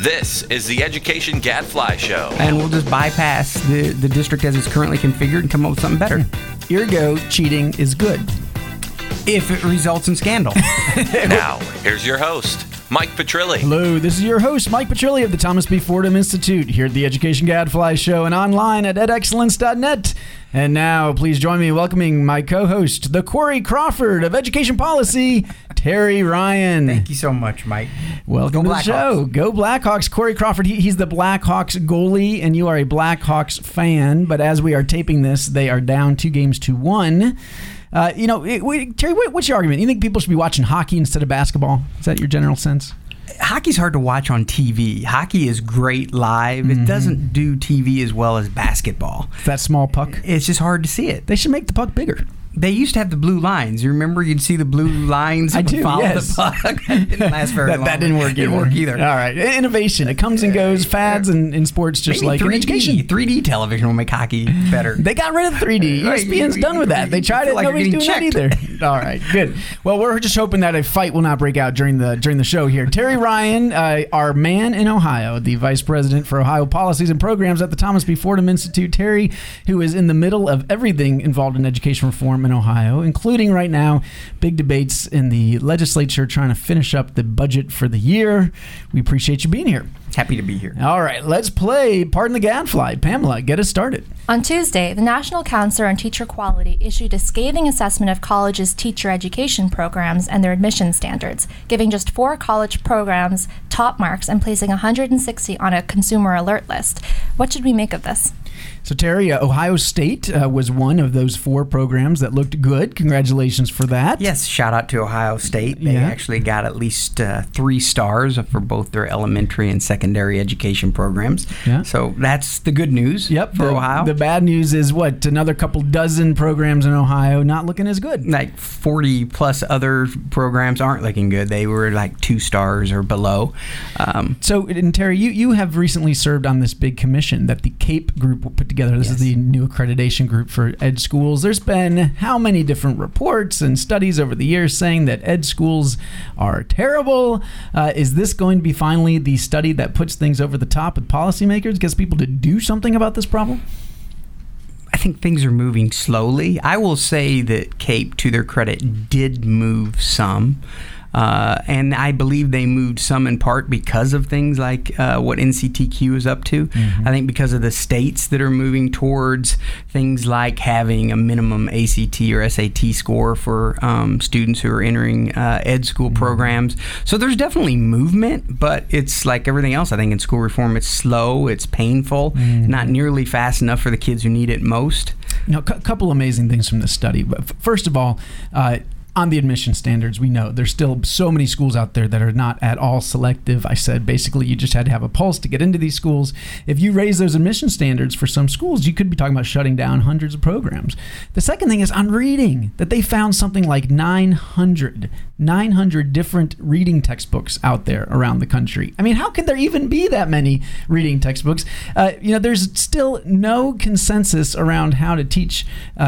This is the Education Gadfly Show. And we'll just bypass the district as it's currently configured and come up with something better. Ergo, cheating is good. If it results in scandal. Now, here's your host, Mike Petrilli. Hello, this is your host, Mike Petrilli of the Thomas B. Fordham Institute, here at the Education Gadfly Show and online at edexcellence.net. And now, please join me in welcoming my co-host, the Corey Crawford of Education Policy, Terry Ryan. Thank you so much, Mike. Welcome to the show. Go Blackhawks. Corey Crawford, he's the Blackhawks goalie, and you are a Blackhawks fan. But as we are taping this, they are down 2-1. Terry, what's your argument? You think people should be watching hockey instead of basketball? Is that your general sense? Hockey's hard to watch on TV. Hockey is great live. It doesn't do TV as well as basketball. It's that small puck. It's just hard to see it. They should make the puck bigger. They used to have the blue lines. You remember you'd see the blue lines follow the puck? It didn't last very long. That didn't work either. All right. Innovation. It comes and goes. Fads in sports just maybe like in education. 3D television will make hockey better. They got rid of 3D. ESPN's done with that. They tried it. Like nobody's doing that either. All right. Good. Well, we're just hoping that a fight will not break out during the show here. Terry Ryan, our man in Ohio, the Vice President for Ohio Policies and Programs at the Thomas B. Fordham Institute. Terry, who is in the middle of everything involved in education reform in Ohio, including right now big debates in the legislature trying to finish up the budget for the year. We appreciate you being here. Happy to be here. All right, let's play Pardon the Gadfly. Pamela, get us started. On Tuesday, the National Council on Teacher Quality issued a scathing assessment of colleges' teacher education programs and their admission standards, giving just 4 college programs top marks and placing 160 on a consumer alert list. What should we make of this? So, Terry, Ohio State was one of those 4 programs that looked good. Congratulations for that. Yes, shout out to Ohio State. They actually got at least 3 stars for both their elementary and secondary education programs. Yeah. So that's the good news for Ohio. The bad news is what? Another couple dozen programs in Ohio not looking as good. Like 40 plus other programs aren't looking good. They were like 2 stars or below. And Terry, you have recently served on this big commission that the CAPE group put together. This is the new accreditation group for ed schools. There's been how many different reports and studies over the years saying that ed schools are terrible. Is this going to be finally the study that puts things over the top with policymakers, gets people to do something about this problem? I think things are moving slowly. I will say that CAPE, to their credit, did move some. And I believe they moved some in part because of things like what NCTQ is up to. I think because of the states that are moving towards things like having a minimum ACT or SAT score for students who are entering ed school programs. So there's definitely movement, but it's like everything else. I think in school reform, it's slow, it's painful, not nearly fast enough for the kids who need it most. A couple amazing things from this study. First of all, on the admission standards, we know there's still so many schools out there that are not at all selective. I said basically you just had to have a pulse to get into these schools. If you raise those admission standards for some schools, you could be talking about shutting down hundreds of programs. The second thing is on reading, that they found something like 900 different reading textbooks out there around the country. I mean, how could there even be that many reading textbooks? There's still no consensus around how to teach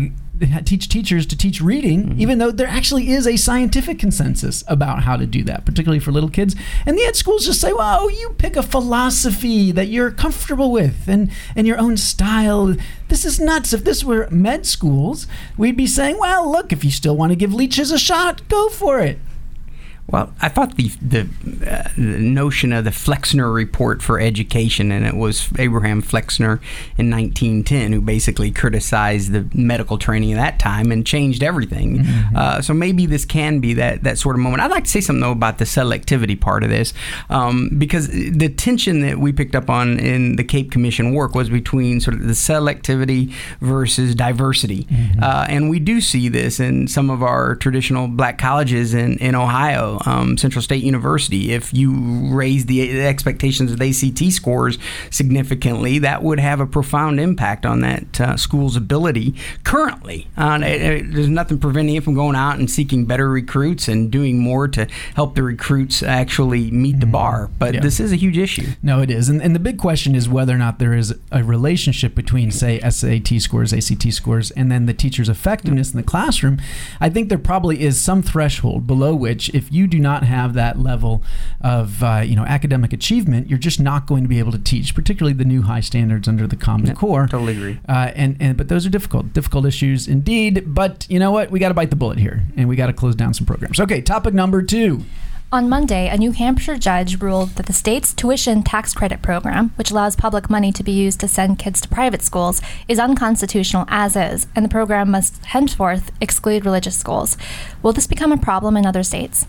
teachers to teach reading, even though there actually is a scientific consensus about how to do that, particularly for little kids. And the ed schools just say, well, you pick a philosophy that you're comfortable with and your own style. This is nuts. If this were med schools, we'd be saying, well, look, if you still want to give leeches a shot, go for it. Well, I thought the notion of the Flexner Report for Education, and it was Abraham Flexner in 1910 who basically criticized the medical training at that time and changed everything. So maybe this can be that sort of moment. I'd like to say something, though, about the selectivity part of this, because the tension that we picked up on in the CAPE Commission work was between sort of the selectivity versus diversity. And we do see this in some of our traditional black colleges in Ohio. Central State University, if you raise the expectations of the ACT scores significantly, that would have a profound impact on that school's ability currently. There's nothing preventing it from going out and seeking better recruits and doing more to help the recruits actually meet the bar. But this is a huge issue. No, it is. And the big question is whether or not there is a relationship between, say, SAT scores, ACT scores, and then the teacher's effectiveness in the classroom. I think there probably is some threshold below which if you you do not have that level of academic achievement, you're just not going to be able to teach, particularly the new high standards under the Common Core. Totally agree. But those are difficult issues indeed. But you know what? We got to bite the bullet here, and we got to close down some programs. Okay, topic number 2. On Monday, a New Hampshire judge ruled that the state's tuition tax credit program, which allows public money to be used to send kids to private schools, is unconstitutional as is, and the program must henceforth exclude religious schools. Will this become a problem in other states?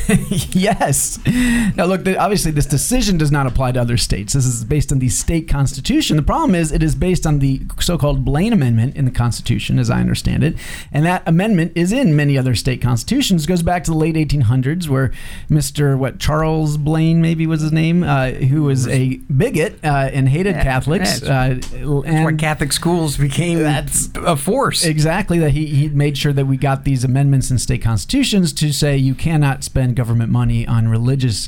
Yes. Now, look, obviously this decision does not apply to other states. This is based on the state constitution. The problem is it is based on the so-called Blaine Amendment in the Constitution, as I understand it, and that amendment is in many other state constitutions. It goes back to the late 1800s, where Mr. Charles Blaine, maybe was his name, who was a bigot and hated Catholics. That's why Catholic schools became a force. Exactly, that he made sure that we got these amendments in state constitutions to say you cannot spend government money on religious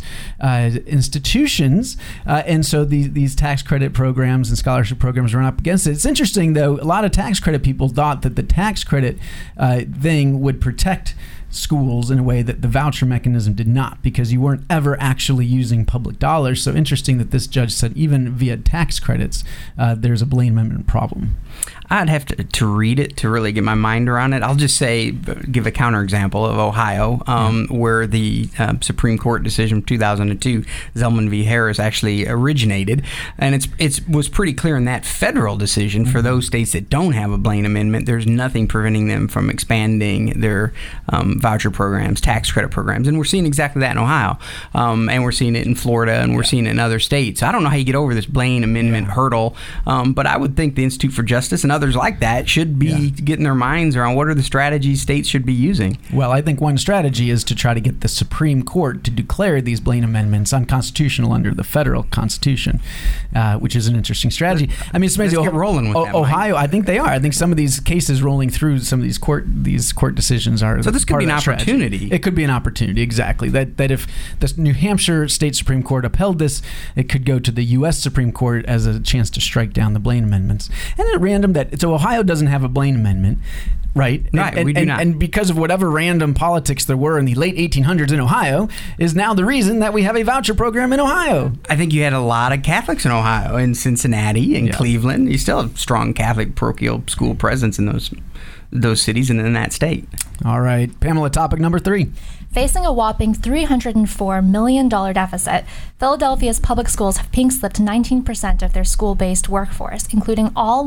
institutions. And so these tax credit programs and scholarship programs run up against it. It's interesting, though, a lot of tax credit people thought that the tax credit thing would protect schools in a way that the voucher mechanism did not, because you weren't ever actually using public dollars. So interesting that this judge said even via tax credits, there's a Blaine Amendment problem. I'd have to read it to really get my mind around it. I'll just say, give a counterexample of Ohio, where the Supreme Court decision of 2002, Zelman v. Harris, actually originated. And it was pretty clear in that federal decision for those states that don't have a Blaine Amendment, there's nothing preventing them from expanding their voucher programs, tax credit programs. And we're seeing exactly that in Ohio. And we're seeing it in Florida, and we're seeing it in other states. I don't know how you get over this Blaine Amendment hurdle, but I would think the Institute for Justice and others like that should be getting their minds around what are the strategies states should be using. Well, I think one strategy is to try to get the Supreme Court to declare these Blaine Amendments unconstitutional under the federal Constitution, which is an interesting strategy. I mean, it's amazing. Let's get rolling with that, Ohio, Mike. I think they are. I think some of these cases rolling through some of these court decisions are. So this could be an opportunity. Strategy. It could be an opportunity, exactly. That if the New Hampshire State Supreme Court upheld this, it could go to the U.S. Supreme Court as a chance to strike down the Blaine Amendments. And at random, so Ohio doesn't have a Blaine Amendment, right? Right, we do not. And because of whatever random politics there were in the late 1800s in Ohio, is now the reason that we have a voucher program in Ohio. I think you had a lot of Catholics in Ohio, in Cincinnati and Cleveland. You still have strong Catholic parochial school presence in those cities and in that state. All right, Pamela, topic number 3. Facing a whopping $304 million deficit, Philadelphia's public schools have pink-slipped 19% of their school-based workforce, including all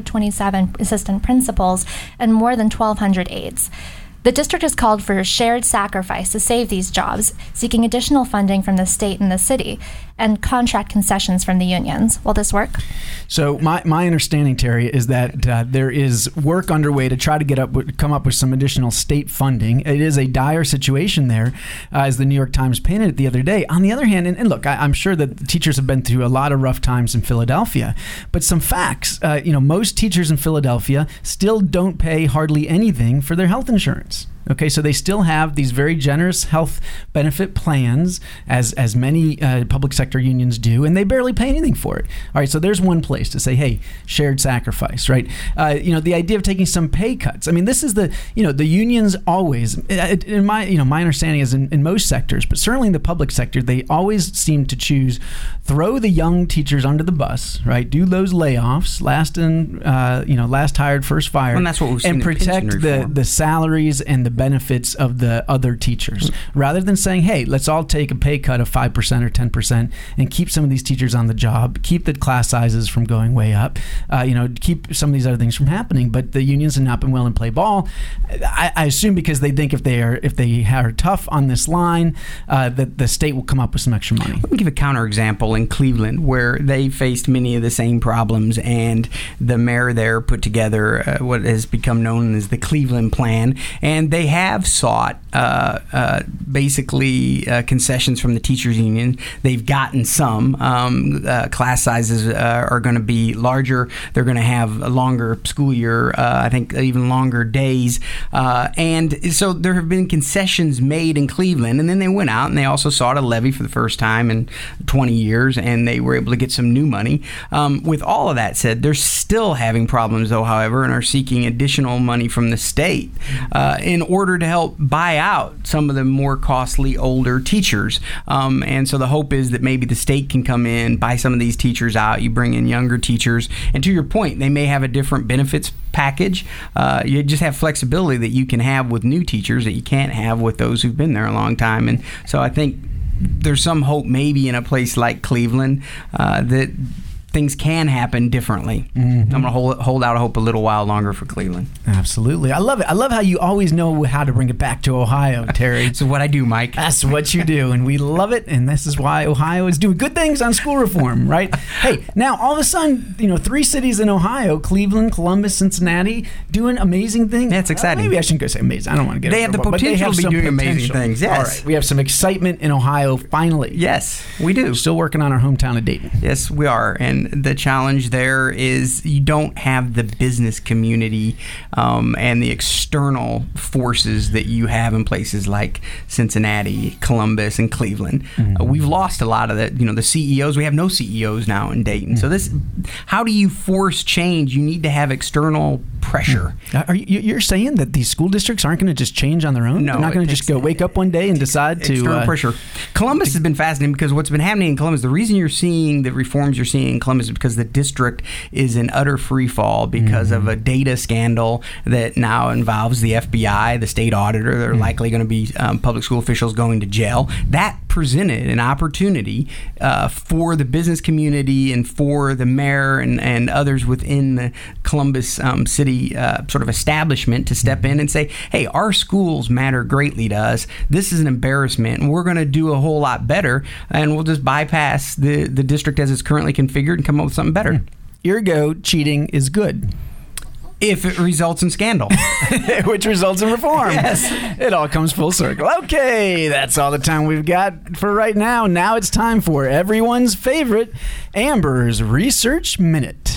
127 assistant principals and more than 1,200 aides. The district has called for a shared sacrifice to save these jobs, seeking additional funding from the state and the city, and contract concessions from the unions. Will this work? So my understanding, Terry, is that there is work underway to try to come up with some additional state funding. It is a dire situation there, as the New York Times painted it the other day. On the other hand, and look, I'm sure that the teachers have been through a lot of rough times in Philadelphia, but some facts, most teachers in Philadelphia still don't pay hardly anything for their health insurance. Okay, so they still have these very generous health benefit plans, as many public sector unions do, and they barely pay anything for it. All right, so there's one place to say, hey, shared sacrifice, right? The idea of taking some pay cuts. I mean, this is the unions always, in my understanding is in most sectors, but certainly in the public sector, they always seem to choose throw the young teachers under the bus, right? Do those layoffs, last hired, first fired, and that's what we've seen, and protect the salaries and the benefits of the other teachers, rather than saying, hey, let's all take a pay cut of 5% or 10% and keep some of these teachers on the job, keep the class sizes from going way up, keep some of these other things from happening. But the unions have not been willing to play ball. I assume because they think if they are tough on this line, that the state will come up with some extra money. Let me give a counterexample in Cleveland, where they faced many of the same problems, and the mayor there put together what has become known as the Cleveland Plan, and they have sought basically concessions from the teachers union. They've gotten some. Class sizes are going to be larger. They're going to have a longer school year, I think even longer days. And so there have been concessions made in Cleveland, and then they went out and they also sought a levy for the first time in 20 years, and they were able to get some new money. With all of that said, they're still having problems, though, however, and are seeking additional money from the state in order to help buy out some of the more costly older teachers. And so the hope is that maybe the state can come in, buy some of these teachers out, you bring in younger teachers, and to your point, they may have a different benefits package. You just have flexibility that you can have with new teachers that you can't have with those who've been there a long time. And so I think there's some hope maybe in a place like Cleveland that things can happen differently. I'm going to hold out hope a little while longer for Cleveland. Absolutely. I love it. I love how you always know how to bring it back to Ohio, Terry. That's what I do, Mike. That's what you do, and we love it, and this is why Ohio is doing good things on school reform, right? Hey, now, all of a sudden, 3 cities in Ohio, Cleveland, Columbus, Cincinnati, doing amazing things. That's exciting. Maybe I shouldn't go say amazing. I don't want to get They have the potential to be doing amazing things, yes. All right, we have some excitement in Ohio, finally. Yes, we do. We're still working on our hometown of Dayton. Yes, we are, and the challenge there is you don't have the business community and the external forces that you have in places like Cincinnati, Columbus, and Cleveland. We've lost a lot of that. The CEOs. We have no CEOs now in Dayton. So how do you force change? You need to have external pressure. You're saying that these school districts aren't going to just change on their own? No, they're not going to just go wake up one day and decide to external pressure. Columbus has been fascinating because what's been happening in Columbus, the reason you're seeing the reforms you're seeing in Columbus is because the district is in utter free fall because of a data scandal that now involves the FBI, the state auditor. They're likely going to be public school officials going to jail. That presented an opportunity for the business community and for the mayor and others within the Columbus city sort of establishment to step in and say, hey, our schools matter greatly to us. This is an embarrassment, and we're going to do a whole lot better, and we'll just bypass the district as it's currently configured and come up with something better. Ergo, cheating is good. If it results in scandal. Which results in reform. Yes. It all comes full circle. Okay, that's all the time we've got for right now. Now it's time for everyone's favorite, Amber's Research Minute.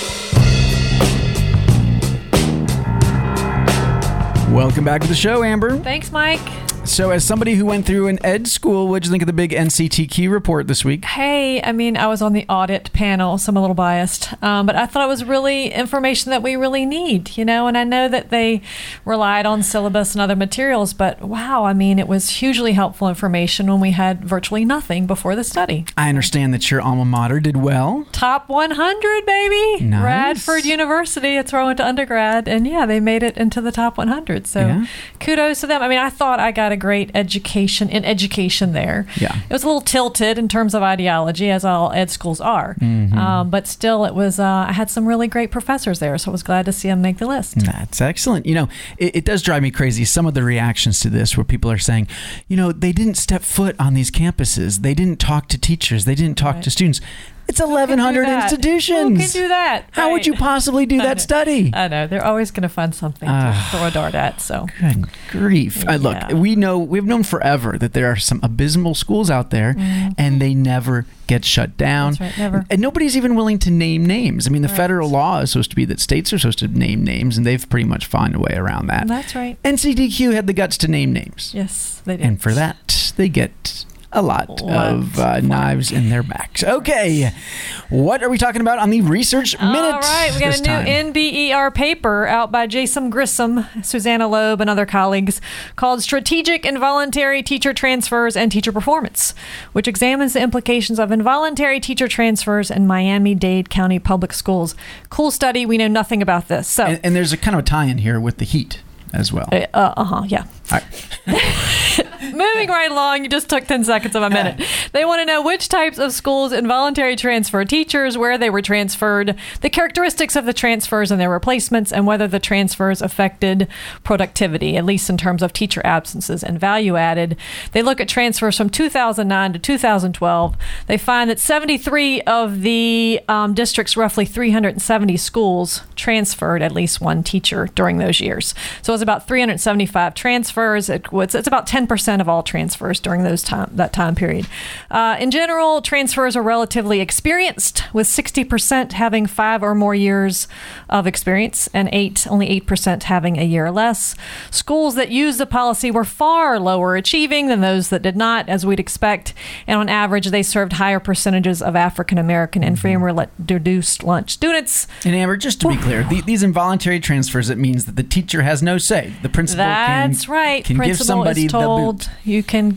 Welcome back to the show, Amber. Thanks, Mike. So as somebody who went through an ed school, what'd you think of the big NCTQ report this week? Hey, I was on the audit panel, so I'm a little biased, but I thought it was really information that we really need, and I know that they relied on syllabus and other materials, but wow, it was hugely helpful information when we had virtually nothing before the study. I understand that your alma mater did well. Top 100, baby. Nice. Radford University, it's where I went to undergrad, and yeah, they made it into the top 100, so kudos to them. I thought I got a great education there. Yeah. It was a little tilted in terms of ideology, as all ed schools are. But still, it was. I had some really great professors there, so I was glad to see them make the list. That's excellent. It does drive me crazy, some of the reactions to this where people are saying, they didn't step foot on these campuses. They didn't talk to teachers. They didn't talk to students. It's 1,100 institutions. Who can do that? How would you possibly do that study? I know. They're always going to find something to throw a dart at. So good grief. Yeah. Look, we've known forever that there are some abysmal schools out there, and they never get shut down. That's right, never. And nobody's even willing to name names. The federal law is supposed to be that states are supposed to name names, and they've pretty much found a way around that. That's right. NCTQ had the guts to name names. Yes, they did. And for that, they get a lot of knives in their backs. Okay, what are we talking about on the Research Minute? All right, we got a new NBER paper out by Jason Grissom, Susanna Loeb, and other colleagues called Strategic Involuntary Teacher Transfers and Teacher Performance, which examines the implications of involuntary teacher transfers in Miami-Dade County Public Schools. Cool study. We know nothing about this. So, and there's a kind of a tie-in here with the heat as well. Yeah. All right. Moving right along, you just took 10 seconds of a minute. They want to know which types of schools involuntarily transfer teachers, where they were transferred, the characteristics of the transfers and their replacements, and whether the transfers affected productivity, at least in terms of teacher absences and value added. They look at transfers from 2009 to 2012. They find that 73 of the district's roughly 370 schools transferred at least one teacher during those years. So it was about 375 transfers. It's about 10% of all transfers during that time period. In general, transfers are relatively experienced, with 60% having 5 or more years of experience and only 8% having a year or less. Schools that used the policy were far lower achieving than those that did not, as we'd expect. And on average, they served higher percentages of African American and reduced lunch students. And Amber, just to be clear, these involuntary transfers, it means that the teacher has no say. The principal can Principal give somebody is told the boot. you can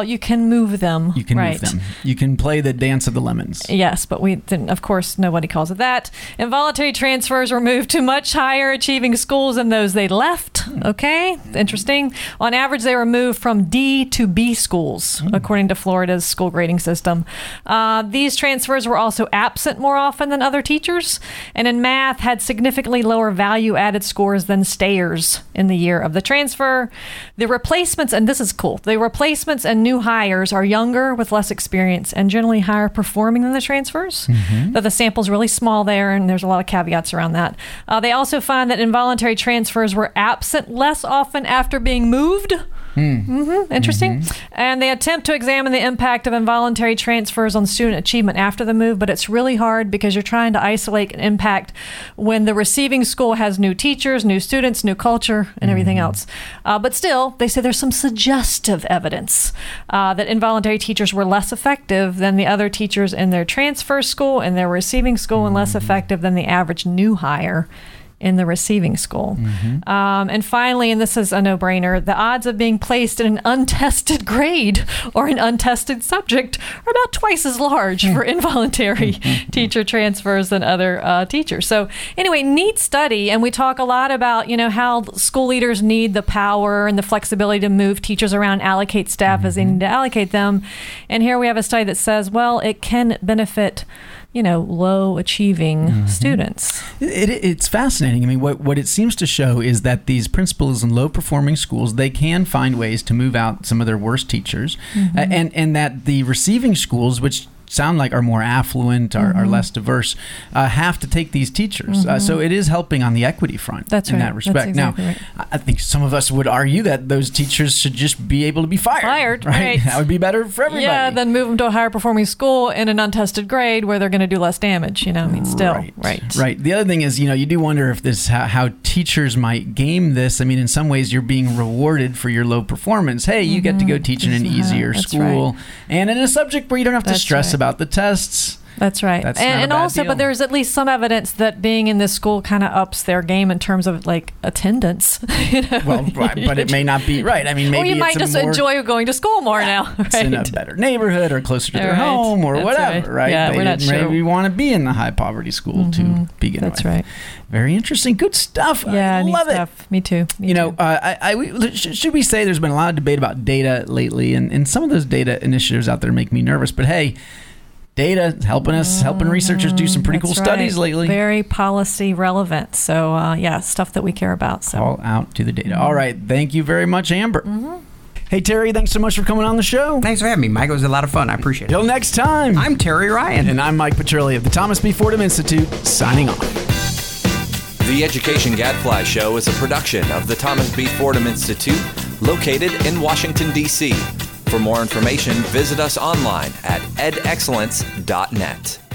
move them. You can move them. You can play the dance of the lemons. Yes, but of course, nobody calls it that. Involuntary transfers were moved to much higher achieving schools than those they left. Okay, interesting. On average, they were moved from D to B schools, according to Florida's school grading system. These transfers were also absent more often than other teachers, and in math had significantly lower value-added scores than stayers in the year of the transfer. The replacements, and this is cool, the replacements and new hires are younger with less experience and generally higher performing than the transfers. Though the sample's really small there, and there's a lot of caveats around that. They also find that involuntary transfers were absent less often after being moved. Interesting. And they attempt to examine the impact of involuntary transfers on student achievement after the move, but it's really hard because you're trying to isolate an impact when the receiving school has new teachers, new students, new culture, and everything else. But still, they say there's some suggestive evidence that involuntary teachers were less effective than the other teachers in their transfer school and their receiving school, and less effective than the average new hire in the receiving school. And finally, and this is a no-brainer, the odds of being placed in an untested grade or an untested subject are about twice as large for involuntary teacher transfers than other teachers. So anyway, neat study. And we talk a lot about, how school leaders need the power and the flexibility to move teachers around, allocate staff as they need to allocate them. And here we have a study that says, well, it can benefit low achieving students. It's fascinating. I mean, what it seems to show is that these principals in low performing schools, they can find ways to move out some of their worst teachers, and that the receiving schools, which sound like are more affluent, are less diverse, have to take these teachers. So it is helping on the equity front in that respect. That's exactly right. I think some of us would argue that those teachers should just be able to be fired. Right? That would be better for everybody. Yeah, then move them to a higher performing school in an untested grade where they're going to do less damage. Right. The other thing is, you do wonder if this how teachers might game this. I mean, in some ways, you're being rewarded for your low performance. Hey, you get to go teach in an easier school and in a subject where you don't have to stress about the tests. That's right. And also, but there's at least some evidence that being in this school kind of ups their game in terms of attendance. Well, but it may not be right. I mean, maybe you might just enjoy going to school more now. Right? It's in a better neighborhood or closer to their home or whatever, right? Yeah, we're not sure. Maybe want to be in the high poverty school to begin with. That's right. Very interesting. Good stuff. Yeah, I love it. Stuff. Me too. Should we say there's been a lot of debate about data lately, and some of those data initiatives out there make me nervous. But hey, data helping researchers do some pretty cool studies lately. Very policy relevant. So stuff that we care about. So call out to the data. All right. Thank you very much, Amber. Hey, Terry, thanks so much for coming on the show. Thanks for having me, Mike. It was a lot of fun. I appreciate it. Till next time. I'm Terry Ryan. And I'm Mike Petrilli of the Thomas B. Fordham Institute, signing off. The Education Gadfly Show is a production of the Thomas B. Fordham Institute, located in Washington, D.C. For more information, visit us online at edexcellence.net.